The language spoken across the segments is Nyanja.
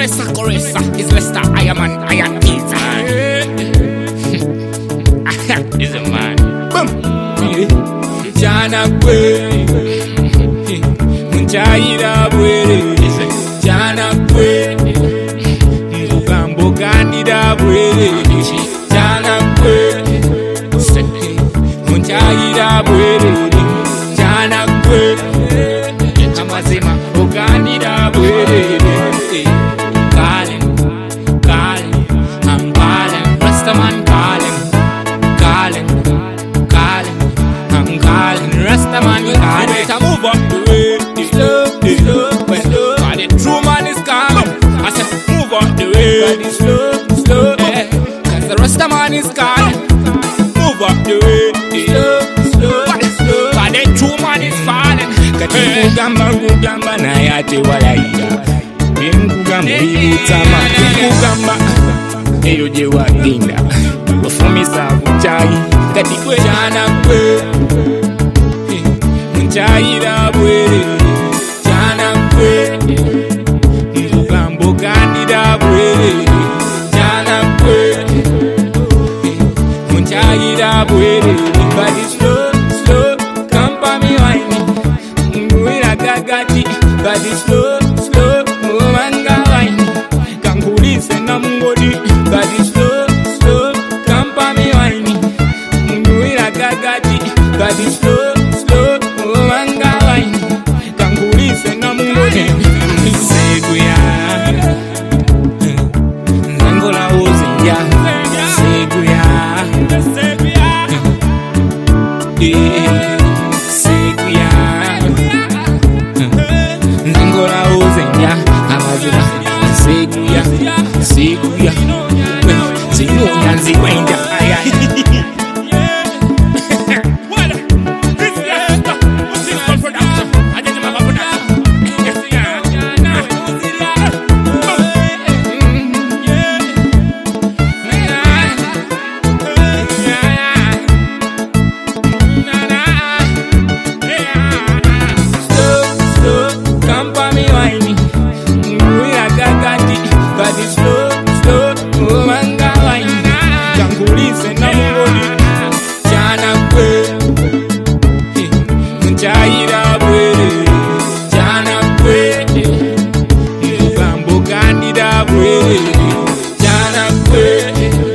Caressa, is Lester, I am Pizza. He's a man. Boom. Jana Kwe, Munchaira Bwere, Jana Kwe, Mugambo Gandida Bwere, Jana Kwe, Munchaira Bwere, Jana Kwe, Amazima Ogandida Bwere. Move up the way, slow, but the true man is calm. I said, move up the way, slow, cause the rest of man is calm. Move up the way, but the true man is falling. Kugamba na yate walaida, kugamba itama, kugamba eyo je waginda, wafumisa kuchai, kati jana kwe. Munchaira Bwere, Jana Kwe, Mugambo Gandida Bwere, Jana Kwe, Munchaira Bwere, but it's slow, Kampami wine, Mwira Gagati, but it's slow, Mwanga wine, Kangulise na Mungodi, but it's slow, Kampami wine, Mwira Gagati, but it's slow. Seguia, Nangola Ozinja, Seguia, Seguia, Nangola Ozinja, Amazina, Seguia, Seguia, Seguia, Munchaira Bwere, Jana Kwe, Mugambo Gandida Bwere, Jana Kwe,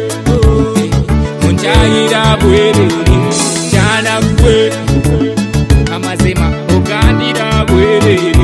Munchaira Bwere, Jana Kwe, Amazima Ogandida Bwere.